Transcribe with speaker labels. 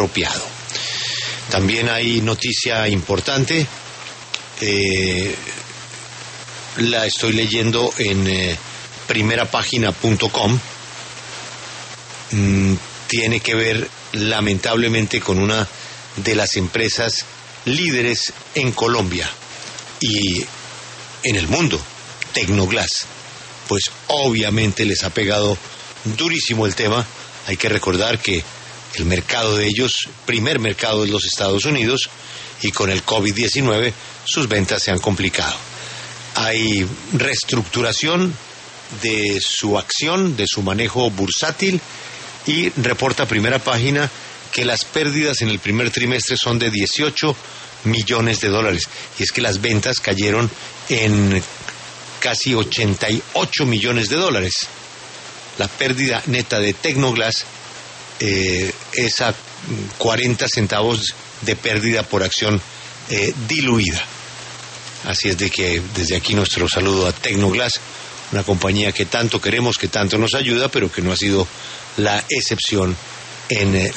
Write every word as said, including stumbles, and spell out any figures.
Speaker 1: apropiado. También hay noticia importante, eh, la estoy leyendo en eh, primera página punto com, mm, tiene que ver lamentablemente con una de las empresas líderes en Colombia y en el mundo, Tecnoglass. Pues obviamente les ha pegado durísimo el tema. Hay que recordar que el mercado de ellos, primer mercado es los Estados Unidos, y con el COVID diecinueve sus ventas se han complicado. Hay reestructuración de su acción, de su manejo bursátil, y reporta primera página que las pérdidas en el primer trimestre son de dieciocho millones de dólares. Y es que las ventas cayeron en casi ochenta y ocho millones de dólares. La pérdida neta de Tecnoglass eh, es a cuarenta centavos de pérdida por acción eh, diluida. Así es de que desde aquí nuestro saludo a Tecnoglass, una compañía que tanto queremos, que tanto nos ayuda, pero que no ha sido la excepción en eh,